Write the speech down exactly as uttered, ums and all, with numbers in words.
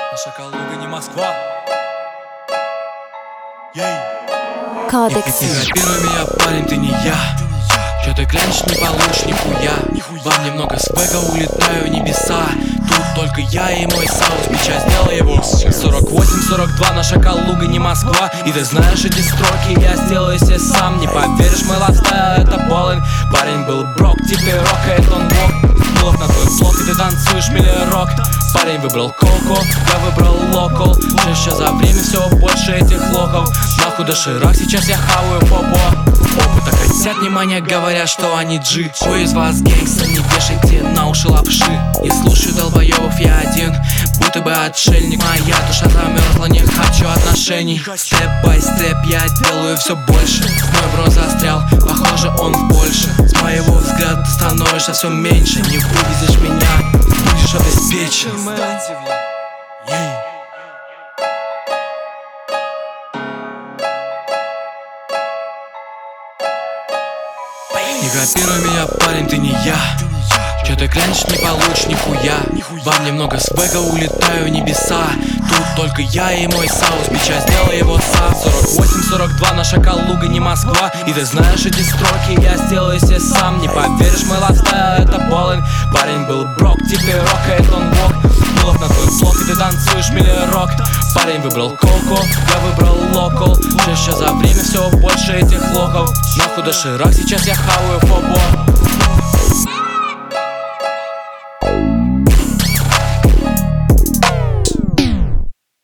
Наша Калуга не Москва. Кодекс. Не копируй меня, парень, ты не я. Чё ты клянешь, не получишь нихуя. Вам немного свега, улетаю в небеса. Тут только я и мой саус, печать сделал его. Сорок восемь сорок два, наша Калуга не Москва. И ты знаешь эти строки, я сделаю себе сам. Не поверишь, мой лайфстайл, это полен. Парень был брок, теперь рокает он бок. Блок на твой блок, и ты танцуешь мили-рок. Парень выбрал коко, я выбрал локал. Чаще за время все больше этих локов. Нахуй доширак, сейчас я хаваю попо. Опыта хотят внимания, говорят, что они джи. Кто из вас гангстер, не вешайте на уши лапши. Не слушаю долбоебов, я один, будто бы отшельник. Моя душа замерзла, не хочу отношений. Степ-бай-степ я делаю все больше. Мой бро застрял, похоже он в Польше. С моего взгляда ты становишься все меньше. Не вывезешь меня, будешь обеспечен. Не копируй меня, парень, ты не я. Чё ты клянешь, не получишь нихуя. Вам немного свега, улетаю в небеса. Тут только я и мой саус, печать сделал его сам. Сорок восемь сорок два, наша Калуга не Москва. И ты знаешь эти строки, я сделаю себе сам. Не поверишь, мой лайфстайл, это полен. Парень был брок, теперь рокает он бок. Блок на твой блок, и ты танцуешь мили-рок. Парень выбрал коко, я выбрал локал. Чаще за время все больше этих локов. Нахуй доширак, сейчас я хаваю фобо.